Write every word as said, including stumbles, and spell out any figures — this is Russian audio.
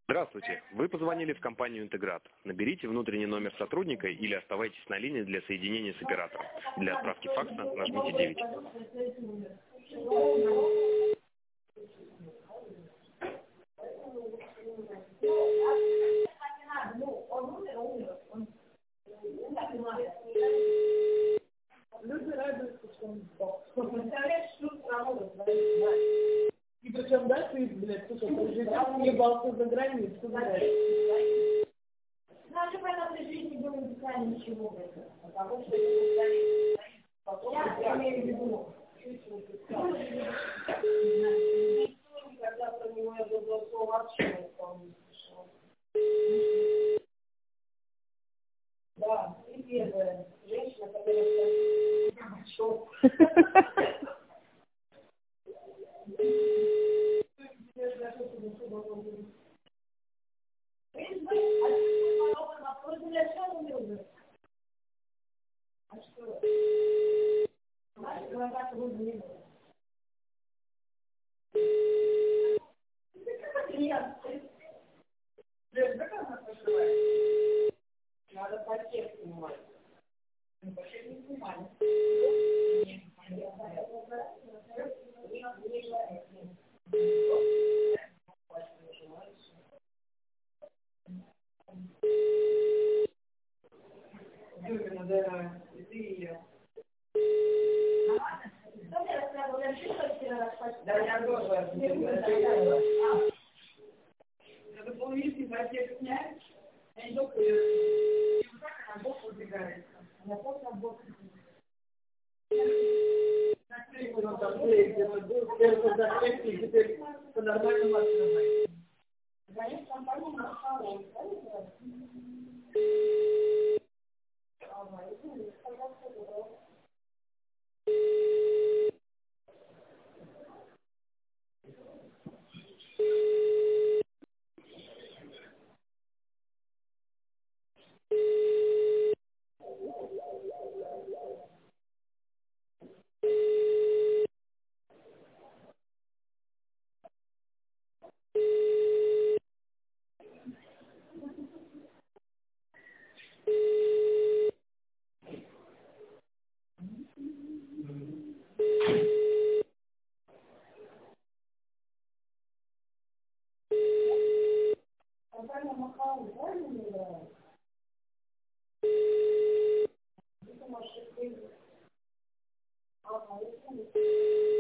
Здравствуйте. Вы позвонили в компанию «Интеграт». Наберите внутренний номер сотрудника или оставайтесь на линии для соединения с оператором. Для отправки факса нажмите девять. Люди радуются, что он сдох. Представляешь, что работа и причем, да, ты, блядь, сука, проживал, ебался за границу, блядь. Наша война при жизни была не писали ничего, блядь, потому что это потом, я имею в виду, когда про него я было слово вообще не слышала. Да, и первая женщина, которая пошел. А что? Знаешь, глаза выглядят. Нет. Как она поживает? Надо пакет снимать. Пакет не снимать. Юля, надо иди ее. Да, я тоже. Надо было лишний пакет снять. Я не только ее. И вот так она бок убегает. Она просто бок убегает. Он там где-то был, первый захлеб, и теперь по-нормальному открывает. Конечно, компания на второй. Компания Махау, правильно не играет? Это машина. Ага, это